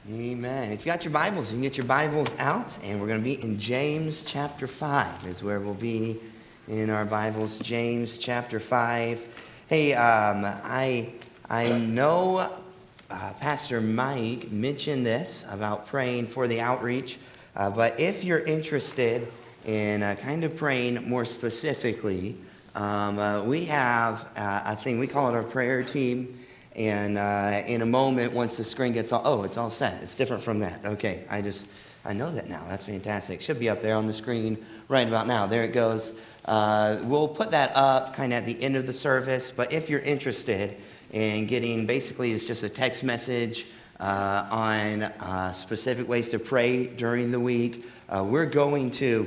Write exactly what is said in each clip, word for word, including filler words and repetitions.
Amen. If you got your Bibles, you can get your Bibles out, and we're going to be in James chapter five is where we'll be in our Bibles. James chapter five. Hey, um, I I know uh, Pastor Mike mentioned this about praying for the outreach, uh, but if you're interested in uh, kind of praying more specifically, um, uh, we have uh, a thing, we call it our prayer team. And uh, in a moment, once the screen gets all, oh, it's all set. It's different from that. Okay, I just, I know that now. That's fantastic. Should be up there on the screen right about now. There it goes. Uh, we'll put that up kind of at the end of the service. But if you're interested in getting, basically, it's just a text message uh, on uh, specific ways to pray during the week. Uh, we're going to...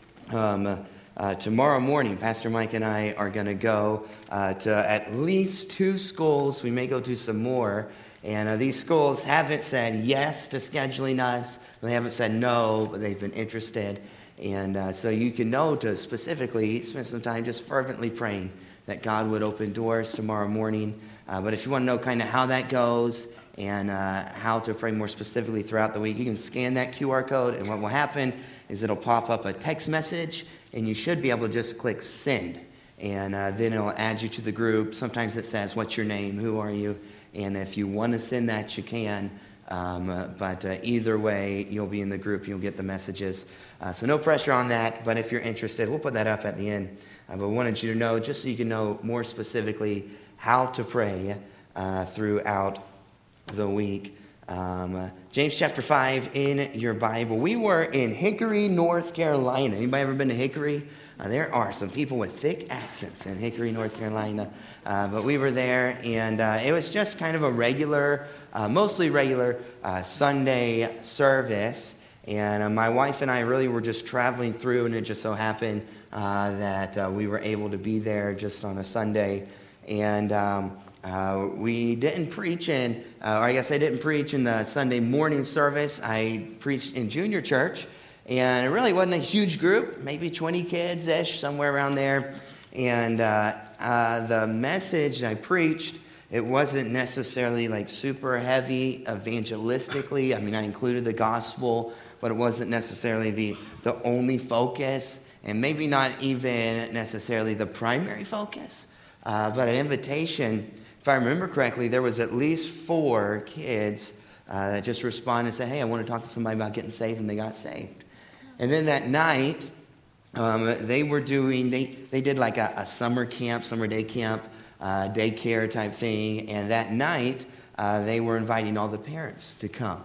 Um, Uh, tomorrow morning, Pastor Mike and I are going to go uh, to at least two schools. We may go to some more. And uh, these schools haven't said yes to scheduling us. They haven't said no, but they've been interested. And uh, so you can know to specifically spend some time just fervently praying that God would open doors tomorrow morning. Uh, but if you want to know kind of how that goes and uh, how to pray more specifically throughout the week, you can scan that Q R code. And what will happen is it'll pop up a text message. And you should be able to just click send. And uh, then it'll add you to the group. Sometimes it says, what's your name? Who are you? And if you want to send that, you can. Um, uh, but uh, either way, you'll be in the group. You'll get the messages. Uh, so no pressure on that. But if you're interested, we'll put that up at the end. Uh, but wanted you to know, just so you can know more specifically how to pray uh, throughout the week. Um, uh, James chapter five in your Bible. We were in Hickory, North Carolina. Anybody ever been to Hickory? Uh, there are some people with thick accents in Hickory, North Carolina. Uh, but we were there, and uh, it was just kind of a regular, uh, mostly regular uh, Sunday service. And uh, my wife and I really were just traveling through, and it just so happened uh, that uh, we were able to be there just on a Sunday. And um, Uh, we didn't preach in, uh, or I guess I didn't preach in the Sunday morning service. I preached in junior church, and it really wasn't a huge group, maybe twenty kids-ish, somewhere around there. And uh, uh, the message I preached, it wasn't necessarily like super heavy evangelistically. I mean, I included the gospel, but it wasn't necessarily the, the only focus, and maybe not even necessarily the primary focus, uh, but an invitation. If I remember correctly, there was at least four kids uh, that just responded and said, hey, I want to talk to somebody about getting saved, and they got saved. And then that night, um, they were doing, they, they did like a, a summer camp, summer day camp, uh, daycare type thing. And that night, uh, they were inviting all the parents to come.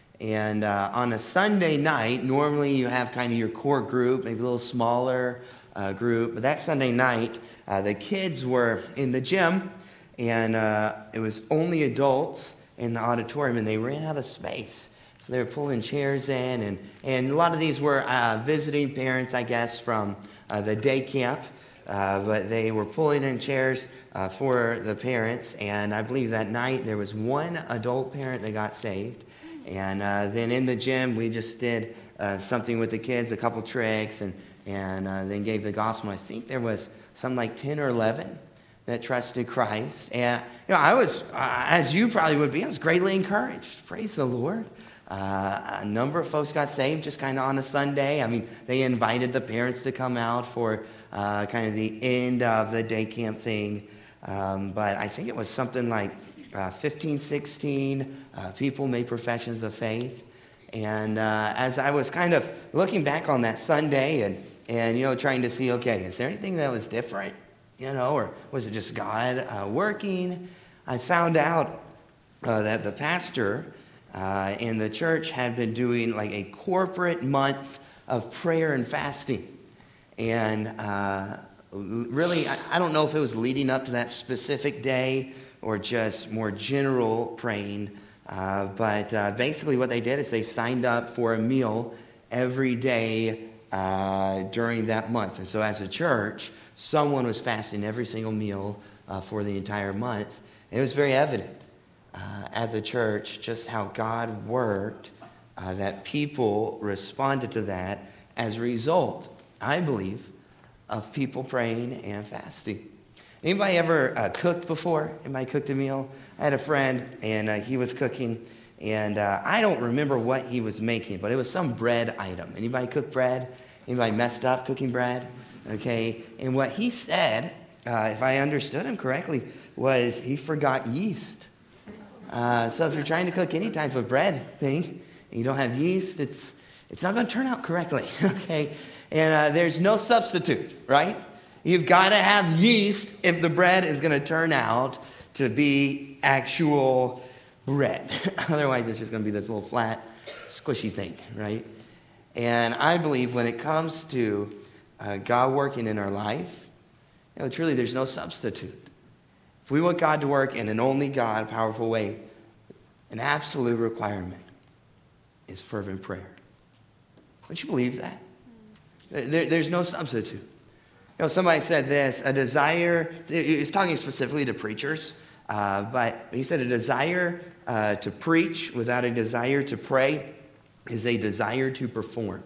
And uh, on a Sunday night, normally you have kind of your core group, maybe a little smaller uh, group. But that Sunday night, uh, the kids were in the gym. And uh, it was only adults in the auditorium, and they ran out of space. So they were pulling chairs in, and, and a lot of these were uh, visiting parents, I guess, from uh, the day camp. Uh, but they were pulling in chairs uh, for the parents, and I believe that night there was one adult parent that got saved. And uh, then in the gym, we just did uh, something with the kids, a couple tricks, and, and uh, then gave the gospel. I think there was something like ten or eleven that trusted Christ. And, you know, I was, uh, as you probably would be, I was greatly encouraged. Praise the Lord. Uh, a number of folks got saved just kind of on a Sunday. I mean, they invited the parents to come out for uh, kind of the end of the day camp thing. Um, but I think it was something like uh, fifteen, sixteen uh, people made professions of faith. And uh, as I was kind of looking back on that Sunday and, and, you know, trying to see, okay, is there anything that was different? You know, or was it just God uh, working? I found out uh, that the pastor uh, in the church had been doing like a corporate month of prayer and fasting. And uh, really, I, I don't know if it was leading up to that specific day or just more general praying. Uh, but uh, basically what they did is they signed up for a meal every day uh, during that month. And so as a church, someone was fasting every single meal uh, for the entire month. And it was very evident uh, at the church just how God worked, uh, that people responded to that as a result, I believe, of people praying and fasting. Anybody ever uh, cooked before? Anybody cooked a meal? I had a friend, and uh, he was cooking, And uh, I don't remember what he was making, but it was some bread item. Anybody cook bread? Anybody messed up cooking bread? Okay. And what he said, uh, if I understood him correctly, was he forgot yeast. Uh, so if you're trying to cook any type of bread thing and you don't have yeast, it's it's not going to turn out correctly. Okay. And uh, there's no substitute, right? You've got to have yeast if the bread is going to turn out to be actual bread. Otherwise, it's just going to be this little flat, squishy thing, right? And I believe when it comes to uh, God working in our life, you know, truly there's no substitute. If we want God to work in an only God, powerful way, an absolute requirement is fervent prayer. Don't you believe that? There, there's no substitute. You know, somebody said this, a desire, he's talking specifically to preachers, uh, but he said a desire uh, to preach without a desire to pray is a desire to perform.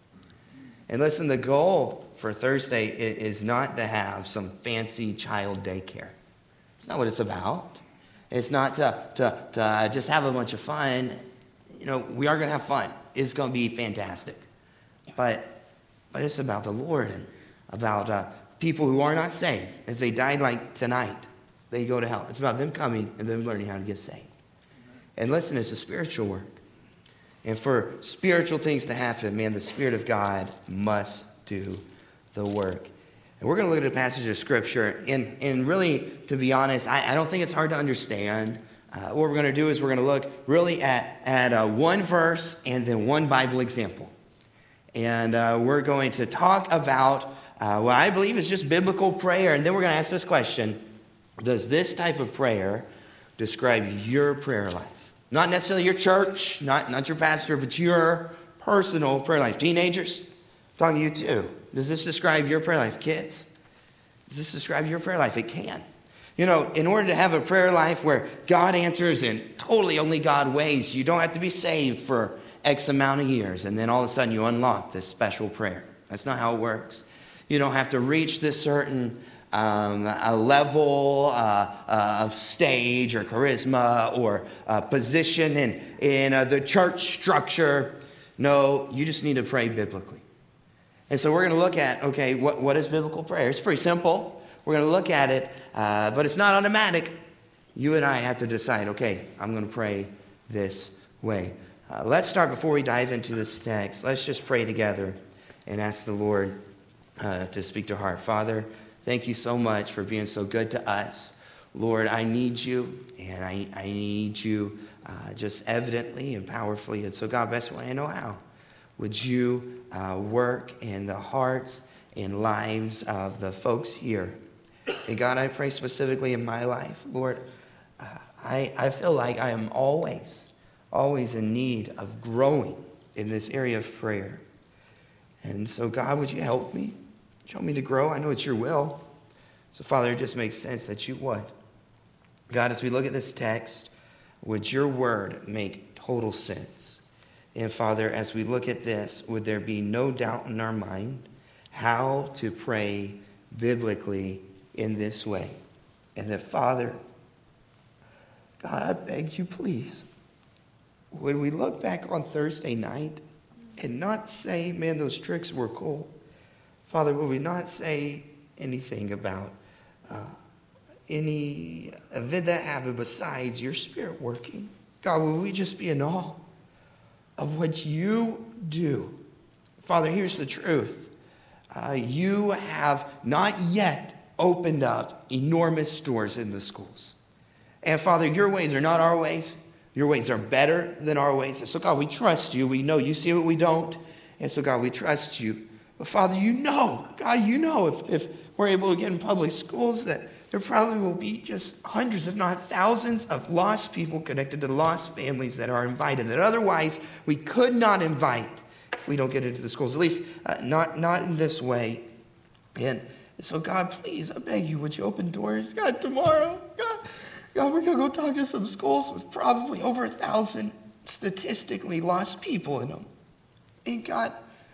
And listen, the goal for Thursday is not to have some fancy child daycare. It's not what it's about. It's not to, to, to just have a bunch of fun. You know, we are going to have fun. It's going to be fantastic. But, but it's about the Lord and about uh, people who are not saved. If they died like tonight, they go to hell. It's about them coming and them learning how to get saved. And listen, it's a spiritual work. And for spiritual things to happen, man, the Spirit of God must do the work. And we're going to look at a passage of Scripture. And, and really, to be honest, I, I don't think it's hard to understand. Uh, what we're going to do is we're going to look really at, at uh, one verse and then one Bible example. And uh, we're going to talk about uh, what I believe is just biblical prayer. And then we're going to ask this question: does this type of prayer describe your prayer life? Not necessarily your church, not, not your pastor, but your personal prayer life. Teenagers, I'm talking to you too. Does this describe your prayer life? Kids, does this describe your prayer life? It can. You know, in order to have a prayer life where God answers in totally only God ways, you don't have to be saved for X amount of years, and then all of a sudden you unlock this special prayer. That's not how it works. You don't have to reach this certain um, a level uh, uh, of stage or charisma or uh, position in, in uh, the church structure. No, you just need to pray biblically. And so we're going to look at, okay, what, what is biblical prayer? It's pretty simple. We're going to look at it, uh, but it's not automatic. You and I have to decide, okay, I'm going to pray this way. Uh, let's start before we dive into this text. Let's just pray together and ask the Lord uh, to speak to our heart. Father, thank you so much for being so good to us. Lord, I need you, and I, I need you uh, just evidently and powerfully. And so, God, best way I know how, would you uh, work in the hearts and lives of the folks here. And God, I pray specifically in my life, Lord, uh, I, I feel like I am always, always in need of growing in this area of prayer. And so, God, would you help me? Show me to grow. I know it's your will. So, Father, it just makes sense that you would. God, as we look at this text, would your word make total sense? And, Father, as we look at this, would there be no doubt in our mind how to pray biblically in this way? And that, Father, God, I beg you, please, would we look back on Thursday night and not say, man, those tricks were cool? Father, will we not say anything about uh, any event that happened besides your Spirit working? God, will we just be in awe of what you do? Father, here's the truth. Uh, you have not yet opened up enormous doors in the schools. And Father, your ways are not our ways. Your ways are better than our ways. And so, God, we trust you. We know you see what we don't. And so, God, we trust you. But Father, you know, God, you know if, if we're able to get in public schools that there probably will be just hundreds, if not thousands, of lost people connected to lost families that are invited, that otherwise we could not invite if we don't get into the schools, at least uh, not, not in this way. And so, God, please, I beg you, would you open doors? God, tomorrow, God, God, we're going to go talk to some schools with probably over a thousand statistically lost people in them. And God,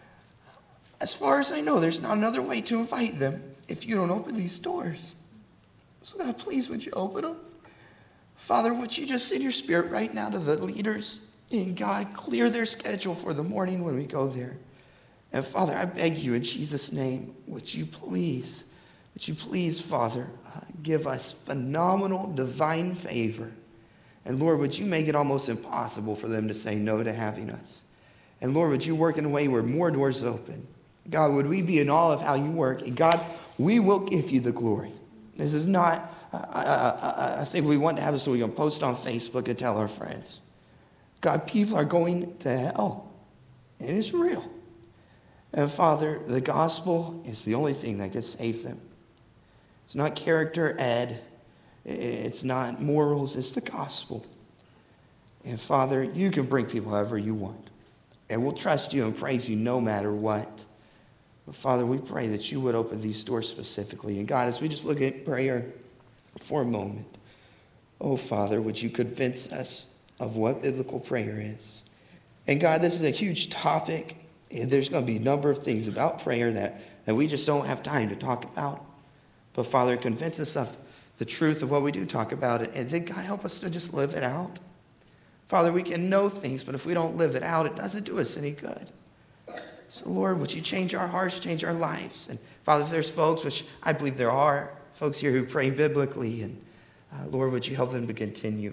as far as I know, there's not another way to invite them if you don't open these doors. So God, please, would you open them? Father, would you just send your Spirit right now to the leaders? And God, clear their schedule for the morning when we go there. And Father, I beg you in Jesus' name, would you please, would you please, Father, uh, give us phenomenal divine favor. And Lord, would you make it almost impossible for them to say no to having us? And Lord, would you work in a way where more doors open? God, would we be in awe of how you work? And God, we will give you the glory. This is not uh, uh, a thing we want to have so we can post on Facebook and tell our friends. God, people are going to hell, and it's real. And Father, the gospel is the only thing that can save them. It's not character ed. It's not morals. It's the gospel. And Father, you can bring people however you want. And we'll trust you and praise you no matter what. But Father, we pray that you would open these doors specifically. And God, as we just look at prayer for a moment, oh Father, would you convince us of what biblical prayer is? And God, this is a huge topic. And there's going to be a number of things about prayer that, that we just don't have time to talk about. But Father, convince us of the truth of what we do talk about it. And then God, help us to just live it out. Father, we can know things, but if we don't live it out, it doesn't do us any good. So Lord, would you change our hearts, change our lives? And Father, if there's folks, which I believe there are, folks here who pray biblically, and uh, Lord, would you help them to continue?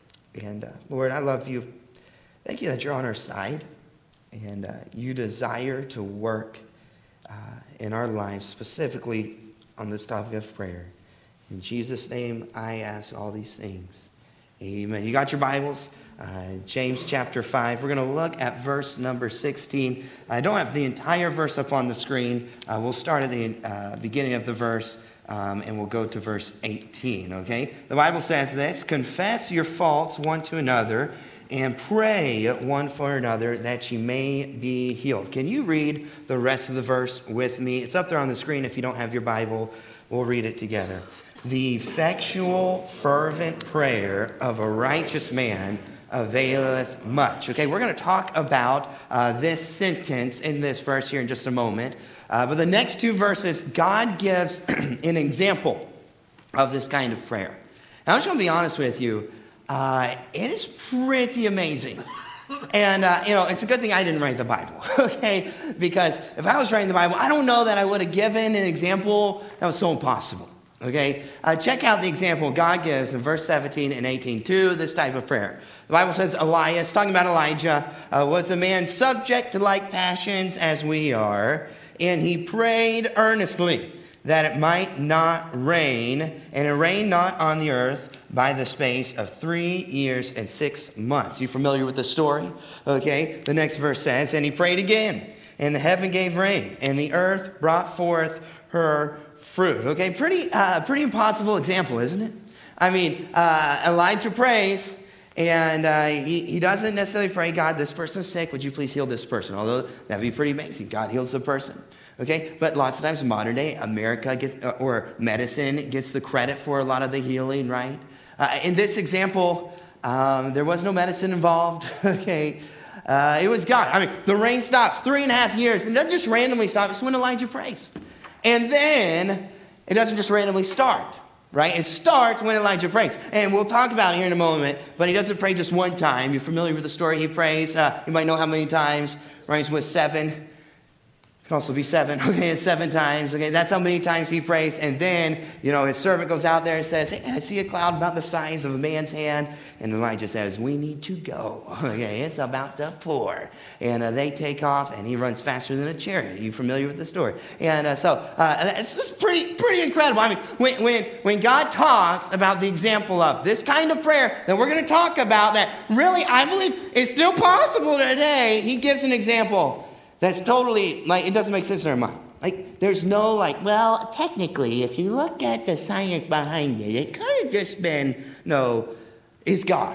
And uh, Lord, I love you. Thank you that you're on our side. And uh, you desire to work uh, in our lives, specifically on this topic of prayer. In Jesus' name, I ask all these things. Amen. You got your Bibles? Uh, James chapter five. We're going to look at verse number sixteen. I don't have the entire verse up on the screen. Uh, we'll start at the uh, beginning of the verse, um, and we'll go to verse eighteen, okay? The Bible says this: confess your faults one to another, and pray one for another that ye may be healed. Can you read the rest of the verse with me? It's up there on the screen. If you don't have your Bible, we'll read it together. The effectual, fervent prayer of a righteous man availeth much. Okay, we're going to talk about uh, this sentence in this verse here in just a moment. Uh, but the next two verses, God gives an example of this kind of prayer. Now, I'm just going to be honest with you. Uh, it is pretty amazing. And, uh, you know, it's a good thing I didn't write the Bible, okay? Because if I was writing the Bible, I don't know that I would have given an example that was so impossible, okay? Uh, check out the example God gives in verse seventeen and eighteen to this type of prayer. The Bible says Elias, talking about Elijah, uh, was a man subject to like passions as we are, and he prayed earnestly that it might not rain, and it rained not on the earth by the space of three years and six months. You familiar with the story? Okay, the next verse says, and he prayed again, and the heaven gave rain, and the earth brought forth her fruit. Okay, pretty uh, pretty impossible example, isn't it? I mean, uh, Elijah prays, and uh, he, he doesn't necessarily pray, God, this person's sick, would you please heal this person? Although that'd be pretty amazing. God heals the person. Okay, but lots of times in modern day, America gets, or medicine gets the credit for a lot of the healing, right? Uh, in this example, um, there was no medicine involved, okay? Uh, it was God. I mean, the rain stops three and a half years, and it doesn't just randomly stop. It's when Elijah prays. And then it doesn't just randomly start, right? It starts when Elijah prays. And we'll talk about it here in a moment, but he doesn't pray just one time. You're familiar with the story. He prays. Uh, you might know how many times. Rhymes with seven. It can also be seven, okay, it's seven times, okay, that's how many times he prays, and then, you know, his servant goes out there and says, hey, I see a cloud about the size of a man's hand, and Elijah says, we need to go, okay, it's about to pour, and uh, they take off, and he runs faster than a chariot. You familiar with the story? And uh, so, uh, it's just pretty, pretty incredible. I mean, when, when, when God talks about the example of this kind of prayer that we're going to talk about, that really, I believe, is still possible today, he gives an example that's totally, like, it doesn't make sense in our mind. Like, there's no, like, well, technically, if you look at the science behind it, it could have just been, no, it's God.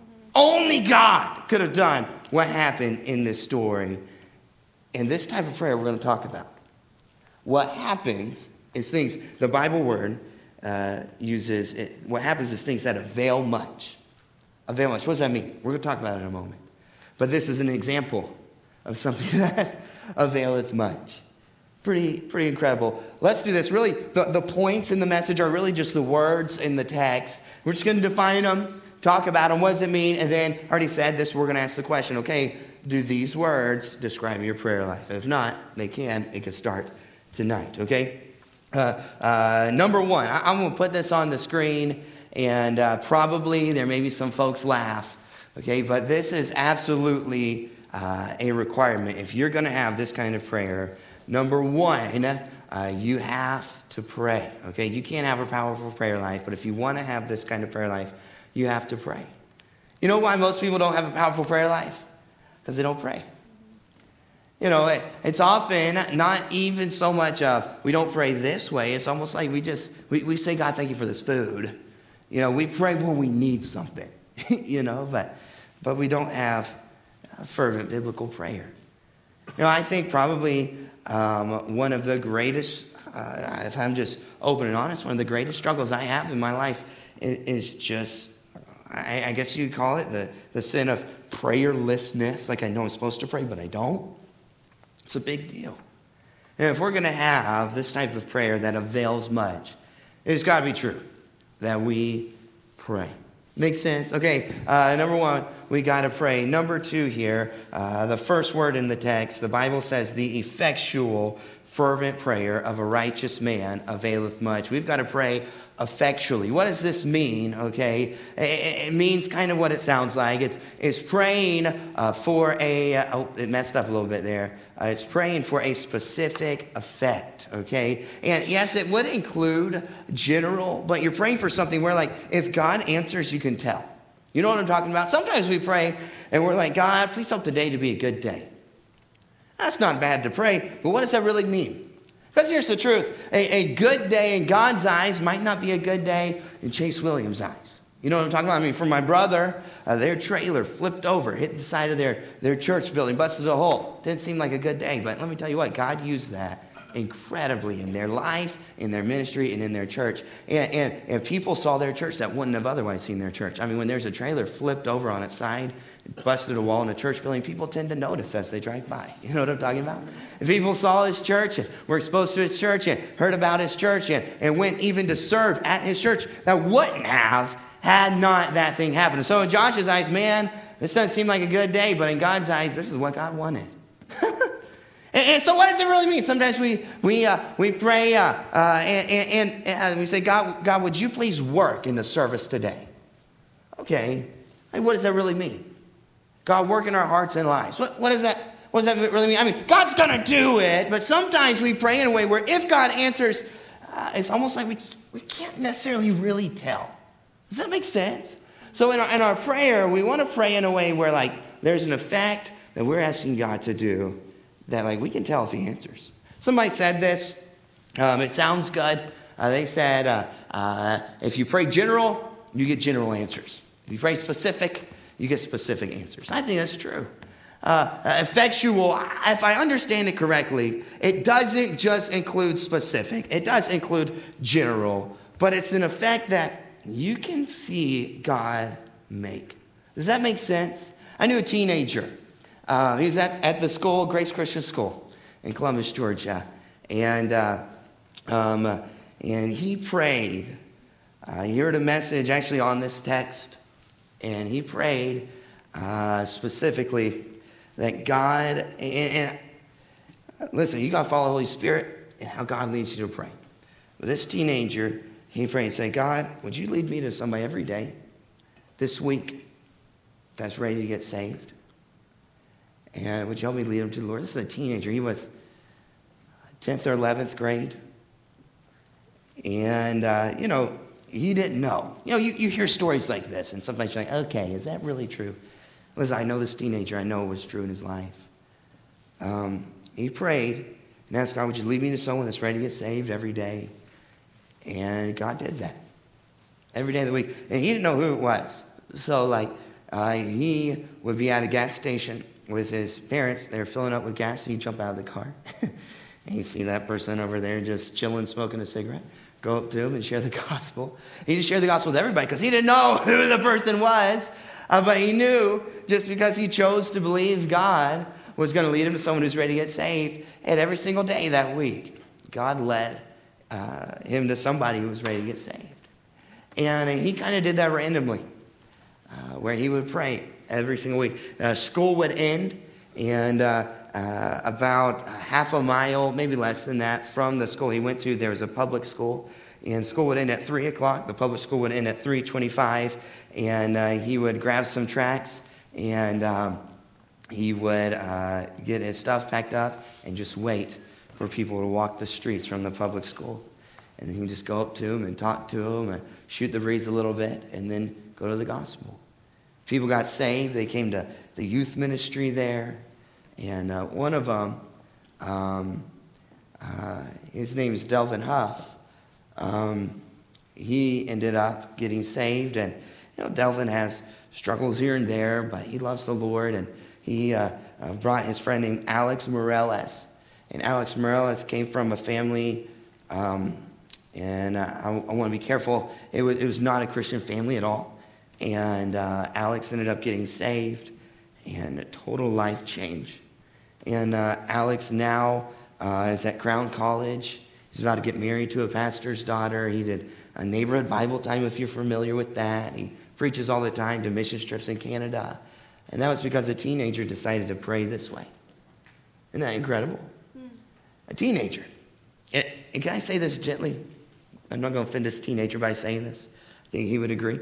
Only God could have done what happened in this story. And this type of prayer we're going to talk about. What happens is things, the Bible word uh, uses, it, what happens is things that avail much. Avail much. What does that mean? We're going to talk about it in a moment. But this is an example of something that availeth much. Pretty, pretty incredible. Let's do this. Really, the, the points in the message are really just the words in the text. We're just going to define them, talk about them. What does it mean? And then, I already said this, we're going to ask the question, okay, do these words describe your prayer life? If not, they can. It can start tonight, okay? Uh, uh, number one, I, I'm going to put this on the screen, and uh, probably there may be some folks laugh, okay? But this is absolutely uh, a requirement. If you're going to have this kind of prayer, number one, uh, you have to pray, okay? You can't have a powerful prayer life, but if you want to have this kind of prayer life, you have to pray. You know why most people don't have a powerful prayer life? Because they don't pray. You know, it, it's often not even so much of we don't pray this way. It's almost like we just, we, we say, God, thank you for this food. You know, we pray when we need something, you know, but, but we don't have a fervent biblical prayer. You know, I think probably um, one of the greatest, uh, if I'm just open and honest, one of the greatest struggles I have in my life is, is just, I, I guess you'd call it the, the sin of prayerlessness. Like I know I'm supposed to pray, but I don't. It's a big deal. And if we're going to have this type of prayer that avails much, it's got to be true that we pray. Makes sense? Okay, uh, number one, we got to pray. Number two here, uh, the first word in the text, the Bible says the effectual, fervent prayer of a righteous man availeth much. We've got to pray effectually. What does this mean? Okay, it, it means kind of what it sounds like. It's it's praying uh, for a. Uh, oh, it messed up a little bit there. Uh, it's praying for a specific effect. Okay, and yes, it would include general, but you're praying for something where, like, if God answers, you can tell. You know what I'm talking about? Sometimes we pray and we're like, God, please help today to be a good day. That's not bad to pray, but what does that really mean? Because here's the truth. A, a good day in God's eyes might not be a good day in Chase Williams' eyes. You know what I'm talking about? I mean, for my brother, uh, their trailer flipped over, hit the side of their, their church building, busted a hole. Didn't seem like a good day, but let me tell you what, God used that incredibly in their life, in their ministry, and in their church. And, and, and people saw their church that wouldn't have otherwise seen their church. I mean, when there's a trailer flipped over on its side, busted a wall in a church building, people tend to notice as they drive by. You know what I'm talking about? If people saw his church and were exposed to his church and heard about his church and, and went even to serve at his church, that wouldn't have had not that thing happened. So in Josh's eyes, man, this doesn't seem like a good day, but in God's eyes, this is what God wanted. And, and so what does it really mean? Sometimes we we uh, we pray uh, uh, and, and, and we say, God, God, would you please work in the service today? Okay, and what does that really mean? God, work in our hearts and lives. What, what, does that, what does that really mean? I mean, God's going to do it, but sometimes we pray in a way where if God answers, uh, it's almost like we, we can't necessarily really tell. Does that make sense? So in our, in our prayer, we want to pray in a way where, like, there's an effect that we're asking God to do that, like, we can tell if he answers. Somebody said this. Um, it sounds good. Uh, they said, uh, uh, if you pray general, you get general answers. If you pray specific, you get specific answers. I think that's true. Uh, effectual, if I understand it correctly, it doesn't just include specific. It does include general, but it's an effect that you can see God make. Does that make sense? I knew a teenager. Uh, he was at, at the school, Grace Christian School in Columbus, Georgia. And, uh, um, uh, and he prayed. Uh, he heard a message actually on this text. And he prayed uh, specifically that God, and, and listen, you got to follow the Holy Spirit and how God leads you to pray. But this teenager, he prayed and said, God, would you lead me to somebody every day this week that's ready to get saved? And would you help me lead him to the Lord? This is a teenager. He was tenth or eleventh grade. And, uh, you know, he didn't know. You know, you, you hear stories like this, and sometimes you're like, okay, is that really true? Listen, I know this teenager. I know it was true in his life. Um, he prayed and asked God, would you lead me to someone that's ready to get saved every day? And God did that. Every day of the week. And he didn't know who it was. So, like, uh, he would be at a gas station with his parents. They're filling up with gas. He'd jump out of the car. And you see that person over there just chilling, smoking a cigarette. Go up to him and share the gospel. He just shared the gospel with everybody because he didn't know who the person was. Uh, but he knew just because he chose to believe God was going to lead him to someone who's ready to get saved. And every single day that week, God led uh, him to somebody who was ready to get saved. And he kind of did that randomly, uh, where he would pray every single week. Uh, school would end, and uh, uh, about half a mile, maybe less than that, from the school he went to, there was a public school. And school would end at three o'clock. The public school would end at three twenty-five. And uh, he would grab some tracts, and um, he would uh, get his stuff packed up and just wait for people to walk the streets from the public school. And then he would just go up to them and talk to them and shoot the breeze a little bit and then go to the gospel. People got saved. They came to the youth ministry there. And uh, one of them, um, uh, his name is Delvin Huff. Um, he ended up getting saved. And, you know, Delvin has struggles here and there, but he loves the Lord. And he uh, uh, brought his friend named Alex Morales. And Alex Morales came from a family, um, and uh, I, I want to be careful. It was, it was not a Christian family at all. And uh, Alex ended up getting saved, and a total life change. And uh, Alex now uh, is at Crown College. He's about to get married to a pastor's daughter. He did a neighborhood Bible time, if you're familiar with that. He preaches all the time to mission trips in Canada. And that was because a teenager decided to pray this way. Isn't that incredible? A teenager. And, and can I say this gently? I'm not going to offend this teenager by saying this. I think he would agree.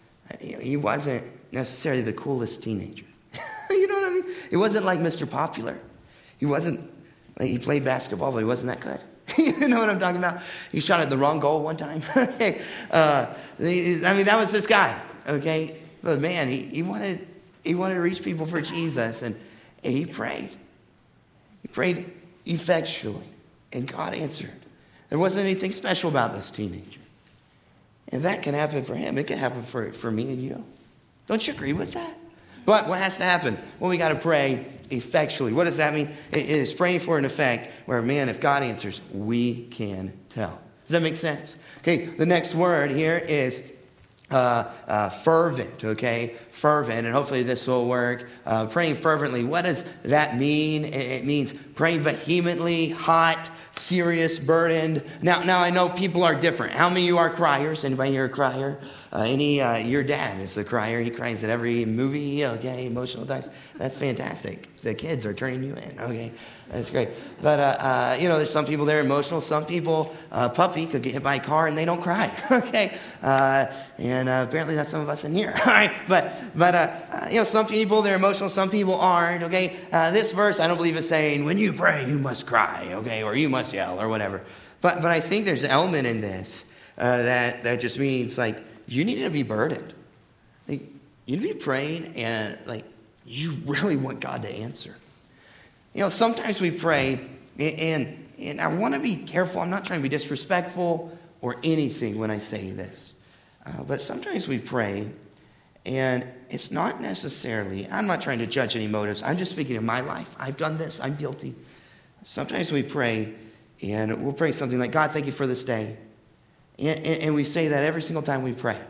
He wasn't necessarily the coolest teenager. You know what I mean? He wasn't like Mister Popular. He wasn't, like, he played basketball, but he wasn't that good. You know what I'm talking about? He shot at the wrong goal one time. Okay, uh, I mean, that was this guy, okay? But man, he, he wanted he wanted to reach people for Jesus, and, and he prayed. He prayed effectually, and God answered. There wasn't anything special about this teenager. And that can happen for him. It can happen for, for me and you. Don't you agree with that? But what has to happen? Well, we got to pray effectually. What does that mean? It is praying for an effect where, man, if God answers, we can tell. Does that make sense? Okay, the next word here is uh, uh, fervent, okay? Fervent, and hopefully this will work. Uh, praying fervently, what does that mean? It, it means praying vehemently, hot, serious, burdened. Now, now I know people are different. How many of you are criers? Anybody here a crier? Uh, any, uh, your dad is a crier. He cries at every movie, okay, emotional times. That's fantastic. The kids are turning you in, okay. That's great. But, uh, uh, you know, there's some people that are emotional. Some people, uh, puppy could get hit by a car and they don't cry, okay. Uh, and uh, apparently that's some of us in here, all right. But, but uh, uh, you know, some people, they're emotional. Some people aren't, okay. Uh, this verse, I don't believe it's saying, when you pray, you must cry, okay, or you must yell or whatever. But, but I think there's an element in this uh, that, that just means, like, you need to be burdened. Like, you need to be praying and, like, you really want God to answer. You know, sometimes we pray, and, and I want to be careful. I'm not trying to be disrespectful or anything when I say this. Uh, but sometimes we pray, and it's not necessarily, I'm not trying to judge any motives. I'm just speaking of my life. I've done this. I'm guilty. Sometimes we pray, and we'll pray something like, God, thank you for this day. And, and we say that every single time we pray.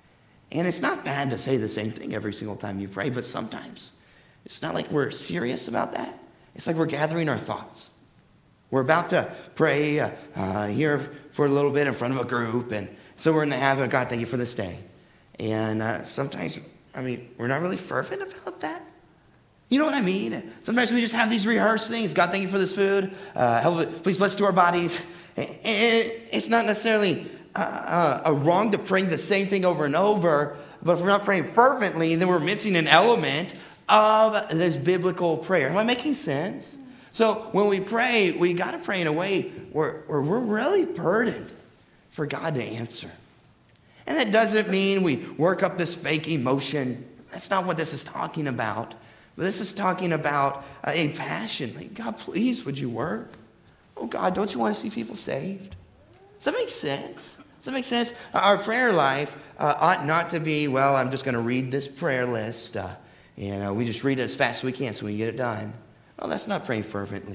And it's not bad to say the same thing every single time you pray, but sometimes it's not like we're serious about that. It's like we're gathering our thoughts. We're about to pray uh, uh, here for a little bit in front of a group, and so we're in the habit of, God, thank you for this day. And uh, sometimes, I mean, we're not really fervent about that. You know what I mean? Sometimes we just have these rehearsed things. God, thank you for this food. Uh, help, please bless to our bodies. And it's not necessarily uh, uh, wrong to pray the same thing over and over, but if we're not praying fervently, then we're missing an element of this biblical prayer. Am I making sense? So when we pray, we got to pray in a way where, where we're really burdened for God to answer. And that doesn't mean we work up this fake emotion. That's not what this is talking about. But this is talking about a passion. Like, God, please, would you work? Oh, God, don't you want to see people saved? Does that make sense? Does that make sense? Our prayer life uh, ought not to be, well, I'm just going to read this prayer list, uh, and uh, we just read it as fast as we can so we can get it done. Well, that's not praying fervently.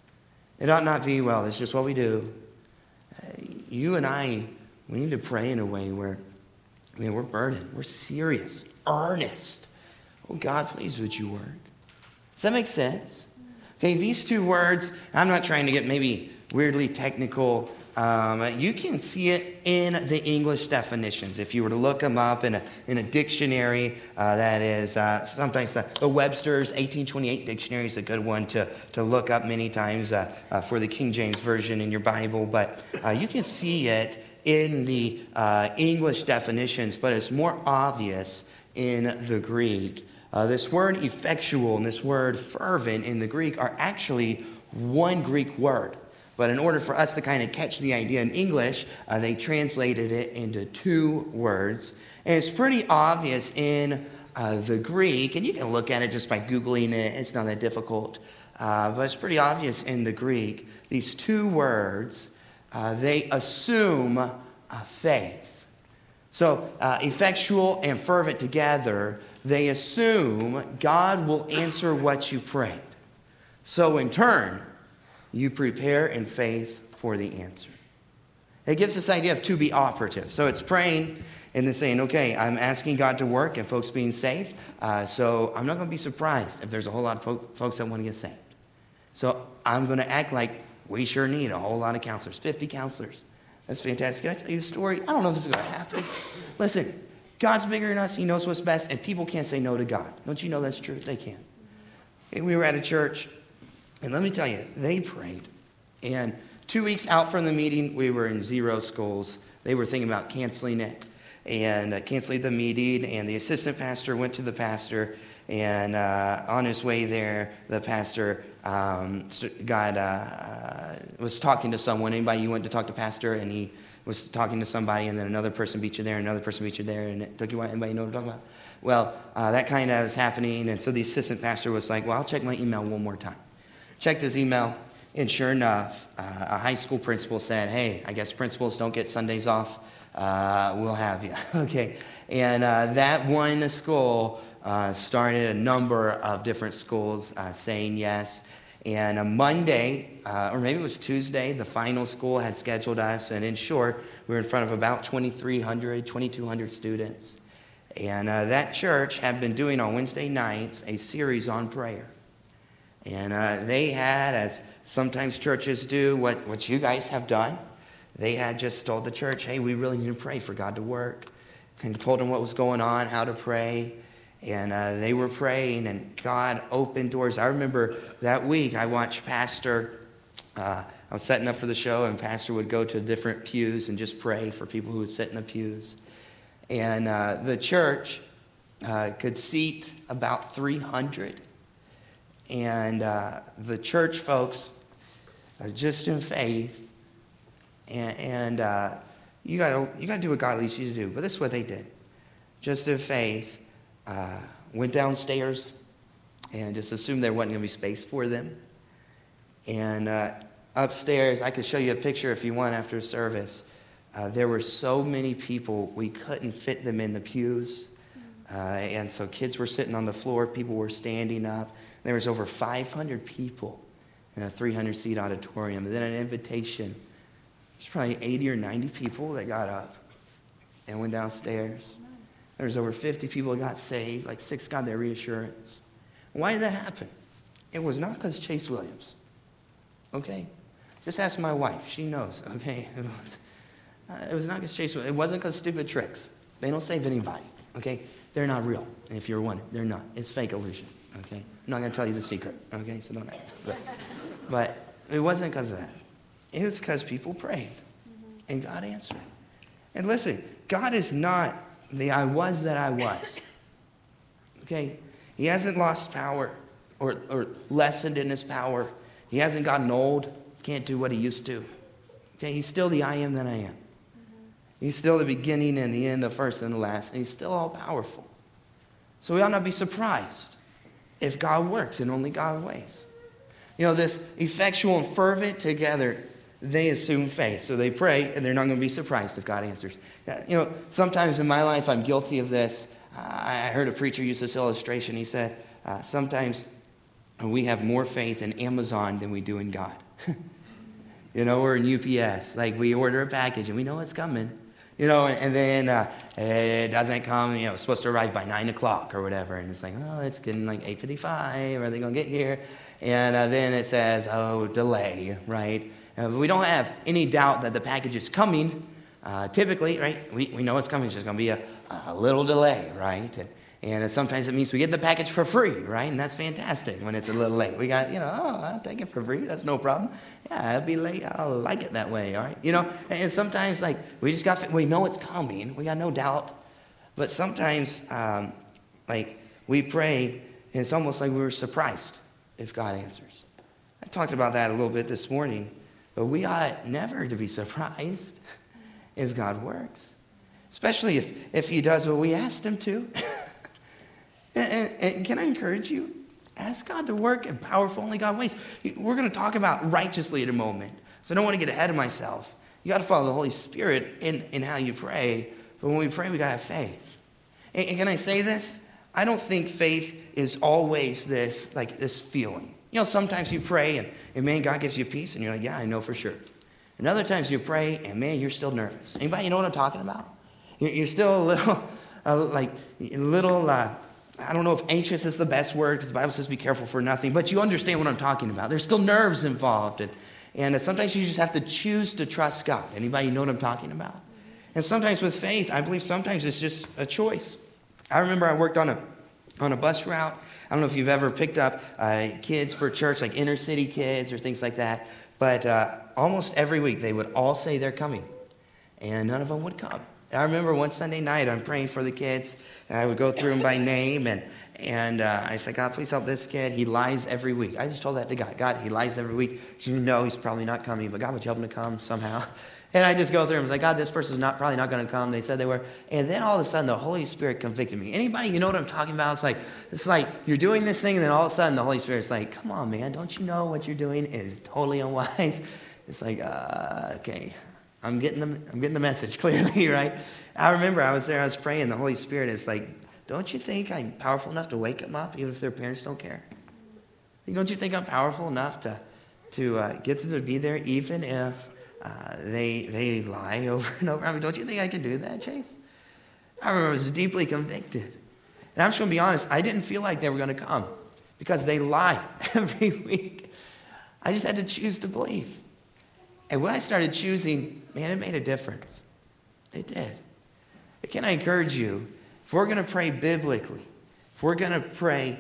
It ought not be, well, it's just what we do. Uh, you and I, we need to pray in a way where, I mean, we're burdened. We're serious, earnest. Oh, God, please, would you work? Does that make sense? Okay, these two words, I'm not trying to get maybe weirdly technical. Um, you can see it in the English definitions. If you were to look them up in a, in a dictionary, uh, that is, uh, sometimes the, the Webster's eighteen twenty-eight dictionary is a good one to, to look up many times uh, uh, for the King James Version in your Bible. But uh, you can see it in the uh, English definitions, but it's more obvious in the Greek. Uh, this word effectual and this word fervent in the Greek are actually one Greek word. But in order for us to kind of catch the idea in English, uh, they translated it into two words. And it's pretty obvious in uh, the Greek, and you can look at it just by Googling it. It's not that difficult. Uh, but it's pretty obvious in the Greek. These two words, uh, they assume uh, faith. So uh, effectual and fervent together, they assume God will answer what you prayed. So in turn, you prepare in faith for the answer. It gives this idea of to be operative. So it's praying and then saying, okay, I'm asking God to work and folks being saved. Uh, so I'm not going to be surprised if there's a whole lot of po- folks that want to get saved. So I'm going to act like we sure need a whole lot of counselors, fifty counselors. That's fantastic. Can I tell you a story? I don't know if this is going to happen. Listen, God's bigger than us. He knows what's best, and people can't say no to God. Don't you know that's true? They can. And we were at a church, and let me tell you, they prayed. And two weeks out from the meeting, we were in zero schools. They were thinking about canceling it and uh, canceling the meeting. And the assistant pastor went to the pastor. And uh, on his way there, the pastor um, got, uh, uh, was talking to someone. Anybody, you went to talk to pastor, and he was talking to somebody, and then another person beat you there, another person beat you there, and it took you a while. Anybody know what I'm talking about? Well, uh, that kind of was happening. And so the assistant pastor was like, well, I'll check my email one more time. Checked his email, and sure enough, uh, a high school principal said, hey, I guess principals don't get Sundays off. Uh, we'll have you. Okay. And uh, that one school uh, started a number of different schools uh, saying yes. And a Monday, uh, or maybe it was Tuesday, the final school had scheduled us. And in short, we were in front of about twenty-three hundred, twenty-two hundred students. And uh, that church had been doing on Wednesday nights a series on prayer. And uh, they had, as sometimes churches do, what, what you guys have done. They had just told the church, hey, we really need to pray for God to work. And told them what was going on, how to pray. And uh, they were praying, and God opened doors. I remember that week I watched Pastor, uh, I was setting up for the show, and Pastor would go to different pews and just pray for people who would sit in the pews. And uh, the church uh, could seat about three hundred. And uh, the church folks are just in faith, and, and uh, you got you got to do what God leads you to do. But this is what they did. Just in faith, uh, went downstairs and just assumed there wasn't going to be space for them. And uh, upstairs, I could show you a picture if you want after service. Uh, there were so many people, we couldn't fit them in the pews. Uh, and so kids were sitting on the floor, people were standing up. There was over five hundred people in a three hundred seat auditorium. And then an invitation. There's probably eighty or ninety people that got up and went downstairs. There was over fifty people that got saved, like six got their reassurance. Why did that happen? It was not because Chase Williams, okay? Just ask my wife. She knows, okay? It was not because Chase Williams. It wasn't because stupid tricks. They don't save anybody, okay? They're not real. And if you're wondering, they're not. It's fake illusion, okay? I'm not going to tell you the secret, okay? So don't ask. But, but it wasn't because of that. It was because people prayed, and God answered. And listen, God is not the I was that I was, okay? He hasn't lost power or, or lessened in his power. He hasn't gotten old, can't do what he used to. Okay, he's still the I am that I am. He's still the beginning and the end, the first and the last, and he's still all powerful. So we ought not be surprised if God works in only God's ways. You know, this effectual and fervent together, they assume faith. So they pray, and they're not going to be surprised if God answers. You know, sometimes in my life, I'm guilty of this. I heard a preacher use this illustration. He said, uh, sometimes we have more faith in Amazon than we do in God. You know, we're in U P S. Like, we order a package, and we know it's coming. You know, and, and then uh, it doesn't come, you know, it's supposed to arrive by nine o'clock or whatever. And it's like, oh, it's getting like eight fifty-five. Are they going to get here? And uh, then it says, oh, delay, right? Uh, we don't have any doubt that the package is coming. Uh, typically, right, we, we know it's coming. It's just going to be a, a little delay, right? And, and uh, sometimes it means we get the package for free, right? And that's fantastic when it's a little late. We got, you know, oh, I'll take it for free. That's no problem. Yeah, it'll be late. I'll like it that way, all right? You know, and sometimes, like, we just got, we know it's coming. We got no doubt. But sometimes, um, like, we pray, and it's almost like we were surprised if God answers. I talked about that a little bit this morning, but we ought never to be surprised if God works, especially if, if he does what we asked him to. and, and, and can I encourage you? Ask God to work in powerful, only God ways. We're going to talk about righteously in a moment, so I don't want to get ahead of myself. You got to follow the Holy Spirit in, in how you pray, but when we pray, we got to have faith. And, and can I say this? I don't think faith is always this, like this feeling. You know, sometimes you pray and, and man, God gives you peace and you're like, yeah, I know for sure. And other times you pray and man, you're still nervous. Anybody know what I'm talking about? You're, you're still a little, uh, like a little, uh, I don't know if anxious is the best word because the Bible says be careful for nothing, but you understand what I'm talking about. There's still nerves involved. And, and uh, sometimes you just have to choose to trust God. Anybody know what I'm talking about? And sometimes with faith, I believe sometimes it's just a choice. I remember I worked on a on a bus route. I don't know if you've ever picked up uh, kids for church, like inner city kids or things like that. But uh, almost every week they would all say they're coming, and none of them would come. And I remember one Sunday night I'm praying for the kids, and I would go through them by name, and and uh, I said, God, please help this kid. He lies every week. I just told that to God. God, he lies every week. You know he's probably not coming, but God, would you help him to come somehow? And I just go through and I was like, God, this person's not probably not going to come. They said they were. And then all of a sudden, the Holy Spirit convicted me. Anybody, you know what I'm talking about? It's like, it's like you're doing this thing, and then all of a sudden, the Holy Spirit's like, come on, man, don't you know what you're doing is totally unwise? It's like, uh, okay, I'm getting the, I'm getting the message clearly, right? I remember I was there, I was praying, the Holy Spirit is like, don't you think I'm powerful enough to wake them up, even if their parents don't care? Don't you think I'm powerful enough to, to uh, get them to be there, even if Uh, they they lie over and over? I mean, don't you think I can do that, Chase? I remember I was deeply convicted. And I'm just going to be honest, I didn't feel like they were going to come because they lie every week. I just had to choose to believe. And when I started choosing, man, it made a difference. It did. But can I encourage you, if we're going to pray biblically, if we're going to pray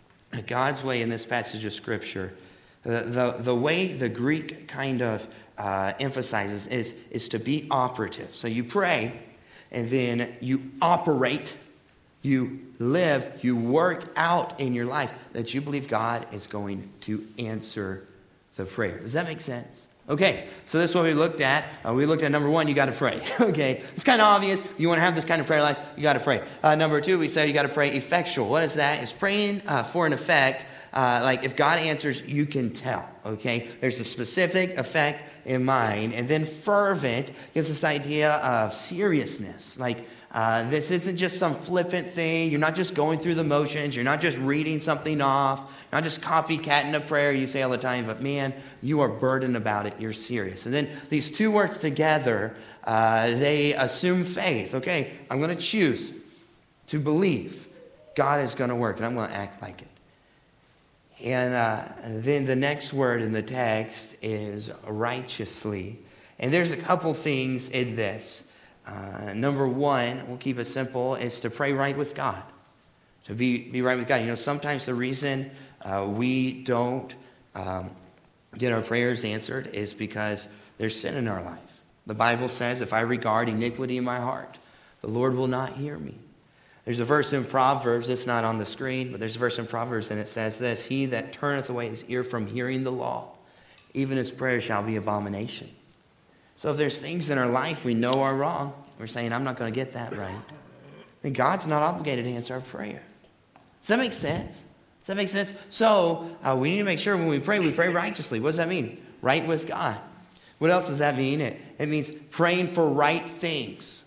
God's way in this passage of Scripture, the, the, the way the Greek kind of Uh, emphasizes is, is to be operative. So you pray, and then you operate, you live, you work out in your life that you believe God is going to answer the prayer. Does that make sense? Okay, so this is what we looked at. Uh, we looked at number one, you got to pray. Okay, it's kind of obvious. You want to have this kind of prayer life, you got to pray. Uh, number two, we said you got to pray effectual. What is that? It's praying uh, for an effect. Uh, like if God answers, you can tell, okay? There's a specific effect in mind. And then fervent gives this idea of seriousness. Like uh, this isn't just some flippant thing. You're not just going through the motions. You're not just reading something off. You're not just copycatting a prayer you say all the time. But man, you are burdened about it. You're serious. And then these two words together, uh, they assume faith. Okay, I'm going to choose to believe God is going to work, and I'm going to act like it. And uh, then the next word in the text is righteously. And there's a couple things in this. Uh, number one, we'll keep it simple, is to pray right with God. To be, be right with God. You know, sometimes the reason uh, we don't um, get our prayers answered is because there's sin in our life. The Bible says, if I regard iniquity in my heart, the Lord will not hear me. There's a verse in Proverbs, it's not on the screen, but there's a verse in Proverbs and it says this, he that turneth away his ear from hearing the law, even his prayer shall be abomination. So if there's things in our life we know are wrong, we're saying, I'm not going to get that right, then God's not obligated to answer our prayer. Does that make sense? Does that make sense? So uh, we need to make sure when we pray, we pray righteously. What does that mean? Right with God. What else does that mean? It, it means praying for right things.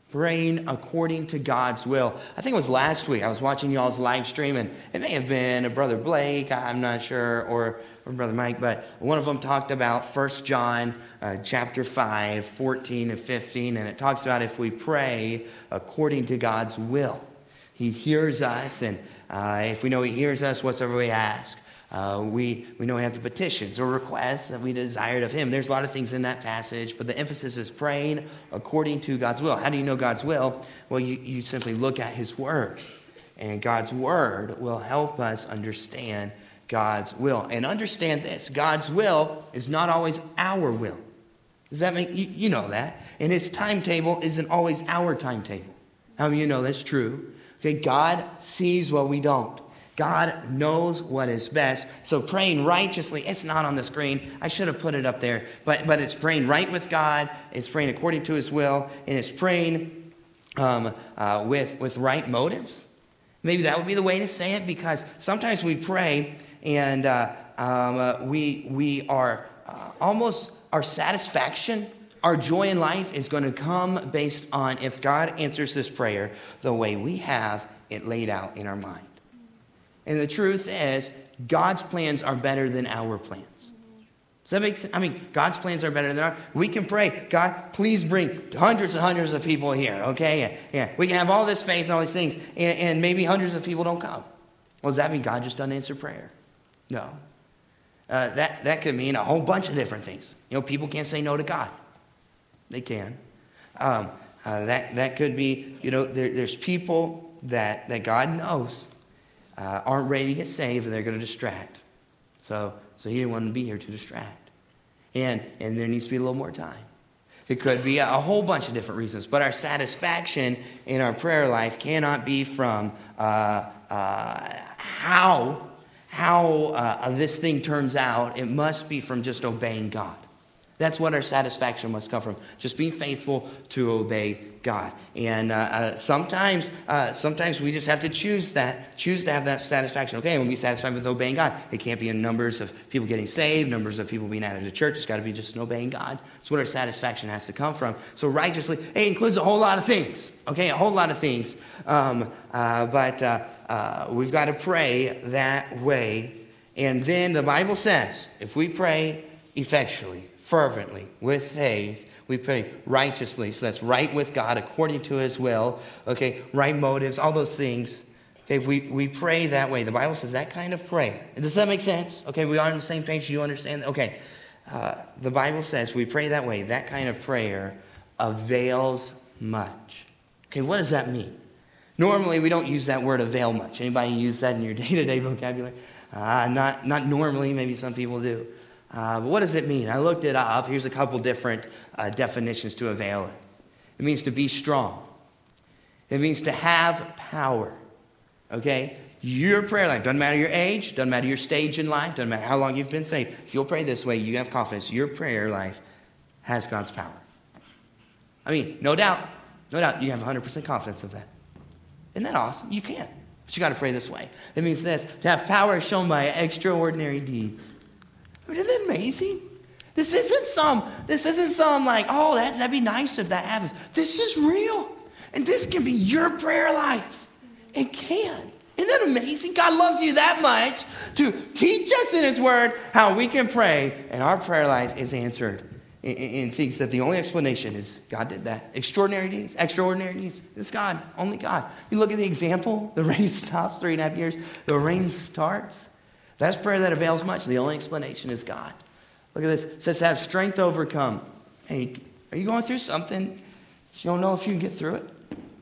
Praying according to God's will. I think it was last week. I was watching y'all's live stream, and it may have been Brother Blake, I'm not sure, or, or Brother Mike, but one of them talked about First John uh, chapter five, fourteen and fifteen, and it talks about if we pray according to God's will. He hears us, and uh, if we know he hears us, whatsoever we ask. Uh, we, we know we have the petitions or requests that we desired of him. There's a lot of things in that passage, but the emphasis is praying according to God's will. How do you know God's will? Well, you, you simply look at his word, and God's word will help us understand God's will. And understand this, God's will is not always our will. Does that make, you, you know that. And his timetable isn't always our timetable. How many of you know that's true? Okay, God sees what we don't. God knows what is best. So praying righteously, it's not on the screen. I should have put it up there. But but it's praying right with God. It's praying according to his will. And it's praying um, uh, with, with right motives. Maybe that would be the way to say it, because sometimes we pray and uh, um, uh, we, we are uh, almost, our satisfaction, our joy in life is going to come based on if God answers this prayer the way we have it laid out in our mind. And the truth is, God's plans are better than our plans. Does that make sense? I mean, God's plans are better than ours. We can pray, God, please bring hundreds and hundreds of people here, okay? Yeah, yeah. We can have all this faith and all these things, and, and maybe hundreds of people don't come. Well, does that mean God just doesn't answer prayer? No. Uh, that, that could mean a whole bunch of different things. You know, people can't say no to God. They can. Um, uh, that, that could be, you know, there, there's people that, that God knows Uh, aren't ready to get saved, and they're going to distract. So, so he didn't want to be here to distract. And, and there needs to be a little more time. It could be a, a whole bunch of different reasons. But our satisfaction in our prayer life cannot be from uh, uh, how, how uh, this thing turns out. It must be from just obeying God. That's what our satisfaction must come from. Just being faithful to obey God. And uh, uh, sometimes uh, sometimes we just have to choose that, choose to have that satisfaction. Okay, I want to be satisfied with obeying God. It can't be in numbers of people getting saved, numbers of people being added to church. It's got to be just in obeying God. That's what our satisfaction has to come from. So righteously, it includes a whole lot of things. Okay, a whole lot of things. Um, uh, but uh, uh, we've got to pray that way. And then the Bible says, if we pray effectually, fervently, with faith, we pray righteously. So that's right with God according to his will. Okay, right motives, all those things. Okay, we, we pray that way. The Bible says that kind of prayer. Does that make sense? Okay, we are on the same page. You understand? Okay, uh, the Bible says we pray that way. That kind of prayer avails much. Okay, what does that mean? Normally, we don't use that word avail much. Anybody use that in your day-to-day vocabulary? Uh, not, not normally. Maybe some people do. Uh, but what does it mean? I looked it up. Here's a couple different uh, definitions to avail it. It means to be strong. It means to have power. Okay? Your prayer life, doesn't matter your age, doesn't matter your stage in life, doesn't matter how long you've been saved. If you'll pray this way, you have confidence. Your prayer life has God's power. I mean, no doubt, no doubt, you have one hundred percent confidence of that. Isn't that awesome? You can. But you got to pray this way. It means this, to have power shown by extraordinary deeds. I mean, isn't that amazing? This isn't some, this isn't some like, oh, that, that'd be nice if that happens. This is real. And this can be your prayer life. It can. Isn't that amazing? God loves you that much to teach us in his word how we can pray, and our prayer life is answered in, in things that the only explanation is God did that. Extraordinary deeds, extraordinary deeds. It's God, only God. You look at the example, the rain stops three and a half years, the rain starts. That's prayer that avails much. The only explanation is God. Look at this. It says have strength to overcome. Hey, are you going through something? You don't know if you can get through it?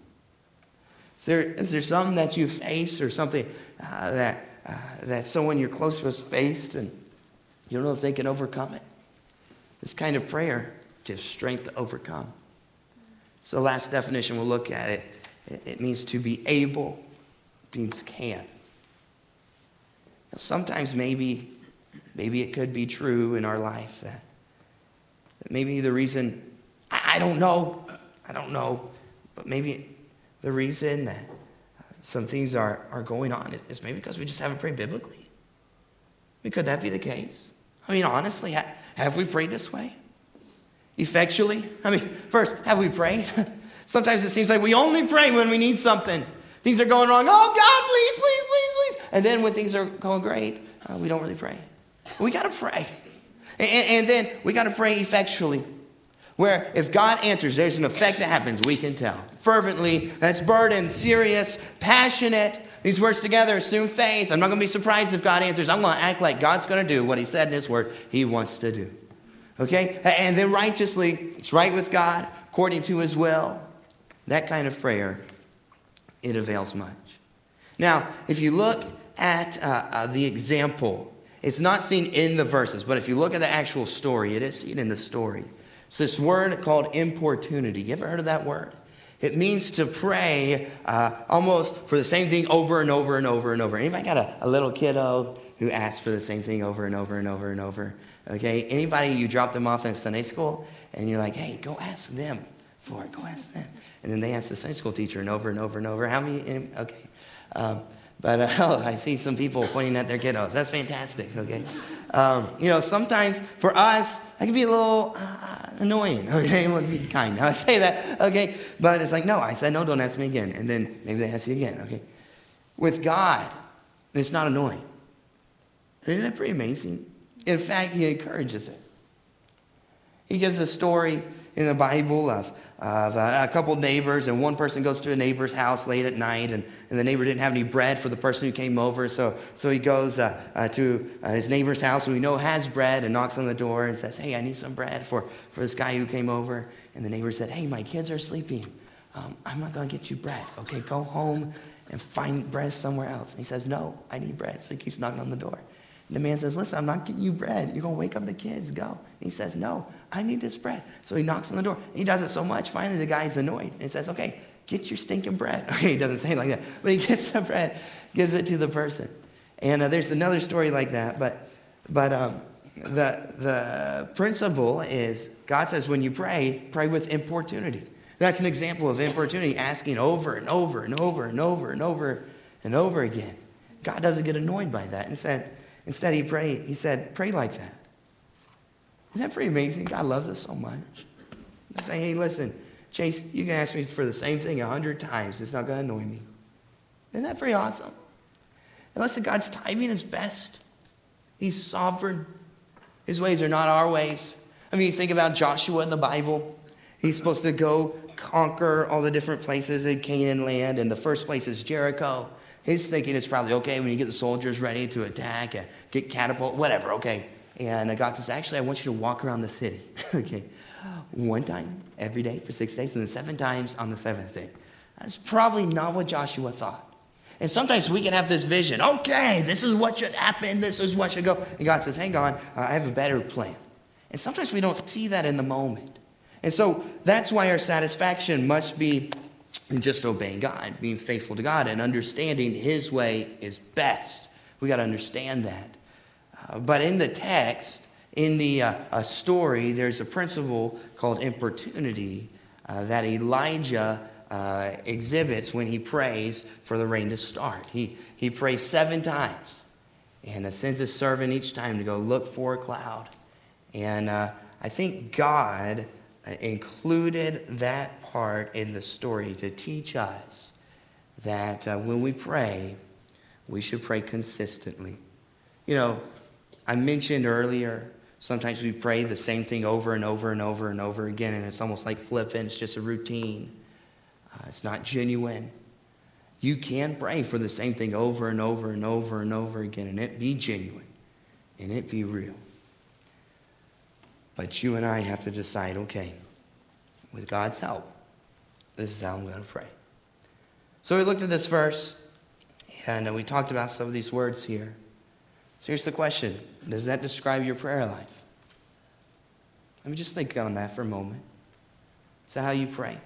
Is there, is there something that you faced or something uh, that, uh, that someone you're close to has faced and you don't know if they can overcome it? This kind of prayer gives strength to overcome. So last definition, we'll look at it. It, it means to be able. It means can. Sometimes maybe, maybe it could be true in our life that, that maybe the reason, I, I don't know, I don't know, but maybe the reason that some things are, are going on is, is maybe because we just haven't prayed biblically. I mean, could that be the case? I mean, honestly, ha, have we prayed this way? Effectually? I mean, first, have we prayed? Sometimes it seems like we only pray when we need something. Things are going wrong. Oh, God, please, please, please, please. And then when things are going great, uh, we don't really pray. We got to pray. And, and then we got to pray effectually. Where if God answers, there's an effect that happens. We can tell. Fervently, that's burdened, serious, passionate. These words together assume faith. I'm not going to be surprised if God answers. I'm going to act like God's going to do what he said in his word he wants to do. Okay? And then righteously, it's right with God, according to his will. That kind of prayer, it avails much. Now, if you look at uh, uh, the example, it's not seen in the verses, but if you look at the actual story, it is seen in the story. It's this word called importunity. You ever heard of that word? It means to pray uh, almost for the same thing over and over and over and over. Anybody got a, a little kiddo who asks for the same thing over and over and over and over? Okay, anybody, you drop them off in Sunday school and you're like, hey, go ask them for it. Go ask them. And then they ask the Sunday school teacher and over and over and over. How many? Okay. Um, but uh, oh, I see some people pointing at their kiddos. That's fantastic. Okay. Um, you know, sometimes for us, that can be a little uh, annoying. Okay, I want to be kind. Now I say that. Okay, but it's like, no, I said no. Don't ask me again. And then maybe they ask you again. Okay. With God, it's not annoying. Isn't that pretty amazing? In fact, he encourages it. He gives a story in the Bible of, of uh, a couple neighbors, and one person goes to a neighbor's house late at night, and, and the neighbor didn't have any bread for the person who came over, so, so he goes uh, uh, to uh, his neighbor's house, who we know has bread, and knocks on the door and says, hey, I need some bread for, for this guy who came over. And the neighbor said, hey, my kids are sleeping. Um, I'm not going to get you bread. Okay, go home and find bread somewhere else. And he says, no, I need bread. So he keeps knocking on the door. And the man says, listen, I'm not getting you bread. You're going to wake up the kids. Go. And he says, no, I need this bread. So he knocks on the door. And he does it so much, finally the guy's annoyed. And he says, okay, get your stinking bread. Okay, he doesn't say it like that. But he gets the bread, gives it to the person. And uh, there's another story like that. But but um, the, the principle is, God says when you pray, pray with importunity. That's an example of importunity, asking over and over and over and over and over and over again. God doesn't get annoyed by that. Instead, Instead, he prayed. He said, pray like that. Isn't that pretty amazing? God loves us so much. He's saying, hey, listen, Chase, you can ask me for the same thing a hundred times. It's not going to annoy me. Isn't that pretty awesome? And listen, God's timing is best. He's sovereign. His ways are not our ways. I mean, you think about Joshua in the Bible. He's supposed to go conquer all the different places in Canaan land, and the first place is Jericho. His thinking is probably, okay, when you get the soldiers ready to attack, uh, get catapult, whatever, okay. And God says, actually, I want you to walk around the city, okay, one time every day for six days, and then seven times on the seventh day. That's probably not what Joshua thought. And sometimes we can have this vision, okay, this is what should happen, this is what should go. And God says, hang on, uh, I have a better plan. And sometimes we don't see that in the moment. And so that's why our satisfaction must be in just obeying God, being faithful to God, and understanding his way is best. We got to understand that. Uh, but in the text, in the uh, uh, story, there's a principle called importunity uh, that Elijah uh, exhibits when he prays for the rain to start. He, he prays seven times and uh, sends his servant each time to go look for a cloud. And uh, I think God included that part in the story to teach us that uh, when we pray, we should pray consistently. You know, I mentioned earlier, sometimes we pray the same thing over and over and over and over again, and it's almost like flippant. It's just a routine. Uh, it's not genuine. You can pray for the same thing over and over and over and over again, and it be genuine, and it be real. But you and I have to decide, okay, with God's help, this is how I'm going to pray. So we looked at this verse, and we talked about some of these words here. So here's the question. Does that describe your prayer life? Let me just think on that for a moment. Is that how you pray?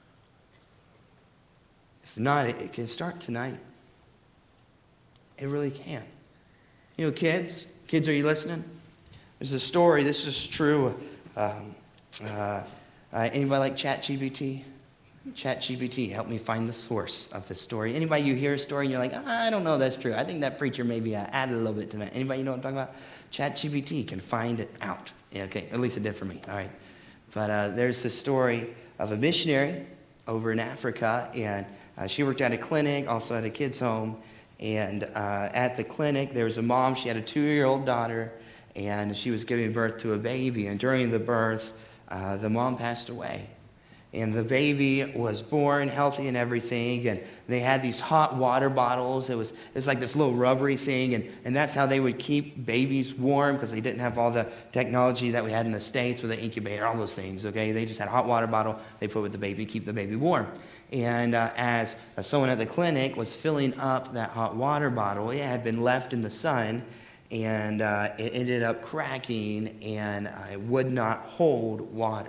If not, it, it can start tonight. It really can. You know, kids, kids, are you listening? There's a story, this is true. Um, uh, uh, anybody like ChatGPT? ChatGPT helped me find the source of the story. Anybody, you hear a story and you're like, oh, I don't know that's true. I think that preacher maybe uh, added a little bit to that. Anybody know what I'm talking about? ChatGPT can find it out. Yeah, okay, at least it did for me. All right. But uh, there's this story of a missionary over in Africa, and uh, she worked at a clinic, also at a kid's home. And uh, at the clinic, there was a mom. She had a two-year-old daughter, and she was giving birth to a baby. And during the birth, uh, the mom passed away. And the baby was born healthy and everything, and they had these hot water bottles. It was it was like this little rubbery thing, and, and that's how they would keep babies warm, because they didn't have all the technology that we had in the States with the incubator, all those things, okay? They just had a hot water bottle they put with the baby, keep the baby warm. And uh, as uh, someone at the clinic was filling up that hot water bottle, it had been left in the sun, and uh, it ended up cracking, and uh, it would not hold water.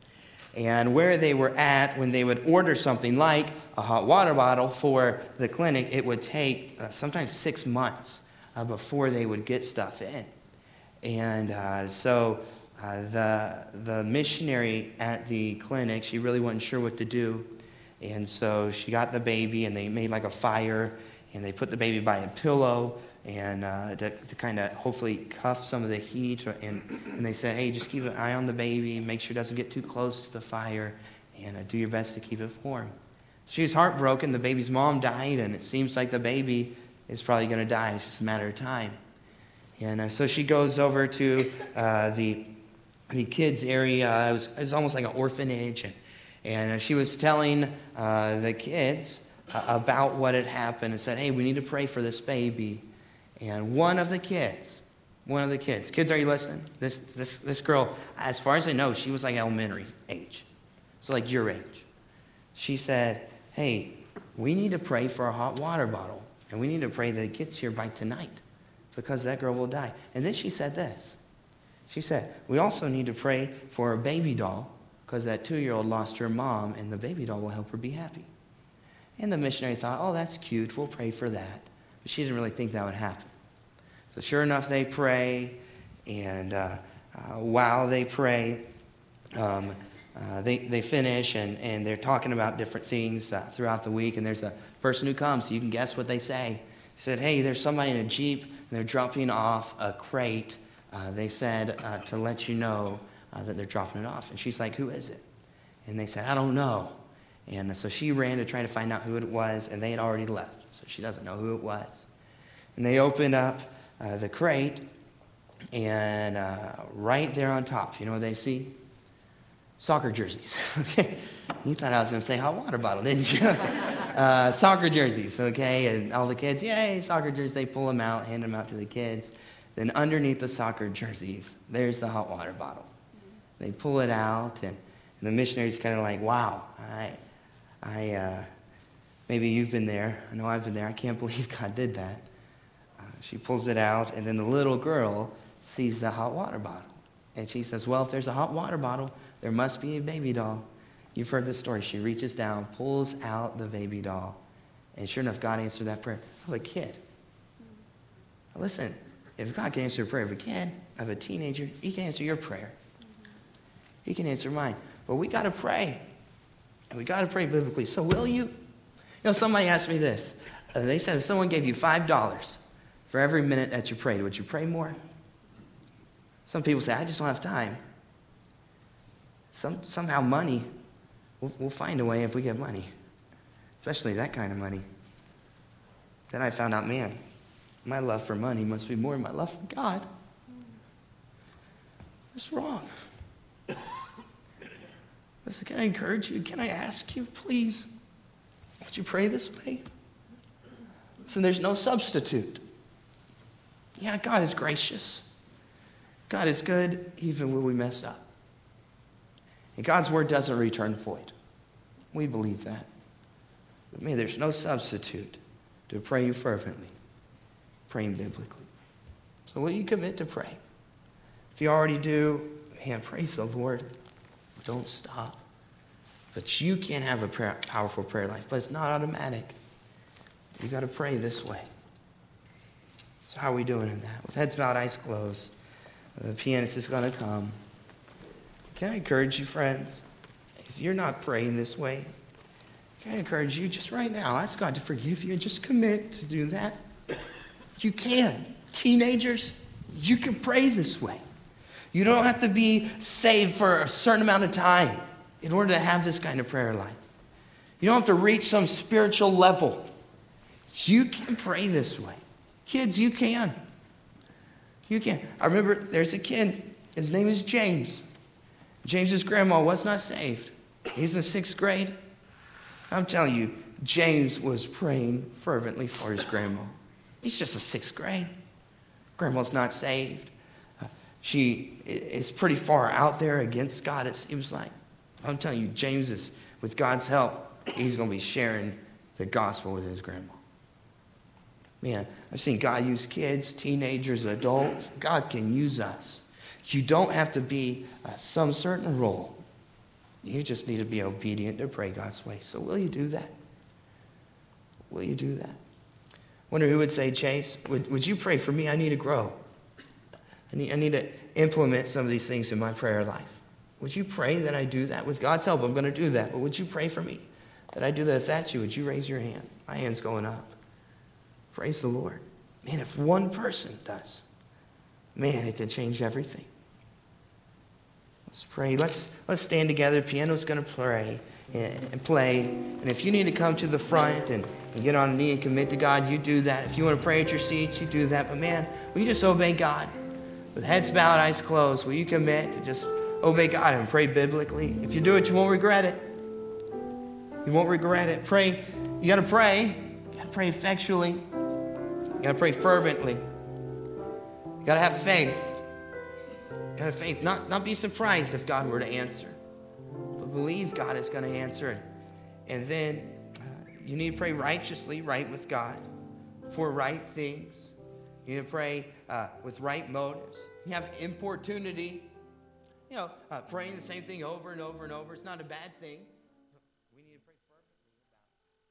And where they were at, when they would order something like a hot water bottle for the clinic, it would take uh, sometimes six months uh, before they would get stuff in. And uh, so uh, the, the missionary at the clinic, she really wasn't sure what to do. And so she got the baby, and they made like a fire, and they put the baby by a pillow, and uh, to, to kind of hopefully cuff some of the heat. Or, and, and they said, hey, just keep an eye on the baby, make sure it doesn't get too close to the fire, and uh, do your best to keep it warm. She was heartbroken. The baby's mom died, and it seems like the baby is probably going to die. It's just a matter of time. And uh, so she goes over to uh, the, the kids' area. It was, it was almost like an orphanage, and, and uh, she was telling uh, the kids uh, about what had happened and said, hey, we need to pray for this baby. And one of the kids, one of the kids, kids, are you listening? This this this girl, as far as I know, she was like elementary age. So like your age. She said, hey, we need to pray for a hot water bottle. And we need to pray that it gets here by tonight, because that girl will die. And then she said this. She said, we also need to pray for a baby doll, because that two-year-old lost her mom, and the baby doll will help her be happy. And the missionary thought, oh, that's cute. We'll pray for that. But she didn't really think that would happen. So sure enough, they pray, and uh, uh, while they pray, um, uh, they, they finish, and, and they're talking about different things uh, throughout the week, and there's a person who comes, so you can guess what they say. They said, hey, there's somebody in a Jeep, and they're dropping off a crate. Uh, they said uh, to let you know uh, that they're dropping it off. And she's like, who is it? And they said, I don't know. And so she ran to try to find out who it was, and they had already left, so she doesn't know who it was. And they opened up Uh, the crate, and uh, right there on top, you know what they see? Soccer jerseys. Okay, you thought I was going to say hot water bottle, didn't you? uh, soccer jerseys, okay, and all the kids, yay, soccer jerseys. They pull them out, hand them out to the kids. Then underneath the soccer jerseys, there's the hot water bottle. They pull it out, and, and the missionary's kind of like, wow, I, I, uh, maybe you've been there. I know I've been there. I can't believe God did that. She pulls it out, and then the little girl sees the hot water bottle. And she says, well, if there's a hot water bottle, there must be a baby doll. You've heard this story. She reaches down, pulls out the baby doll, and sure enough, God answered that prayer of a kid. Now listen, if God can answer the prayer of a kid, of a teenager, he can answer your prayer. He can answer mine. But we got to pray, and we got to pray biblically. So will you? You know, somebody asked me this. Uh, they said if someone gave you five dollars for every minute that you prayed, would you pray more? Some people say, I just don't have time. Some, somehow money, we'll, we'll find a way if we get money, especially that kind of money. Then I found out, man, my love for money must be more than my love for God. What's wrong? Listen, can I encourage you? Can I ask you, please, would you pray this way? Listen, there's no substitute. Yeah, God is gracious. God is good even when we mess up. And God's word doesn't return void. We believe that. But man, there's no substitute to praying fervently, praying biblically. So will you commit to pray? If you already do, man, praise the Lord. Don't stop. But you can have a prayer, powerful prayer life, but it's not automatic. You got to pray this way. So how are we doing in that? With heads bowed, eyes closed, the pianist is going to come. Can I encourage you, friends? If you're not praying this way, can I encourage you just right now, ask God to forgive you and just commit to do that? You can. Teenagers, you can pray this way. You don't have to be saved for a certain amount of time in order to have this kind of prayer life. You don't have to reach some spiritual level. You can pray this way. Kids, you can. You can. I remember there's a kid. His name is James. James's grandma was not saved. He's in sixth grade. I'm telling you, James was praying fervently for his grandma. He's just a sixth grade. Grandma's not saved. Uh, she is pretty far out there against God, it seems like. I'm telling you, James is, with God's help, he's going to be sharing the gospel with his grandma. Man, I've seen God use kids, teenagers, adults. God can use us. You don't have to be uh, some certain role. You just need to be obedient to pray God's way. So will you do that? Will you do that? Wonder who would say, Chase, would, would you pray for me? I need to grow. I need, I need to implement some of these things in my prayer life. Would you pray that I do that? With God's help, I'm going to do that. But would you pray for me that I do that? If that's you, would you raise your hand? My hand's going up. Praise the Lord. Man, if one person does, man, it can change everything. Let's pray. Let's, let's stand together. Piano's going to pray and, and play. And if you need to come to the front and, and get on a knee and commit to God, you do that. If you want to pray at your seats, you do that. But man, will you just obey God? With heads bowed, eyes closed, will you commit to just obey God and pray biblically? If you do it, you won't regret it. You won't regret it. Pray. You got to pray. You got to pray effectually. You got to pray fervently. You got to have faith. You got to have faith. Not, not be surprised if God were to answer. But believe God is going to answer. And then uh, you need to pray righteously, right with God, for right things. You need to pray uh, with right motives. You have importunity. You know, uh, praying the same thing over and over and over. It's not a bad thing.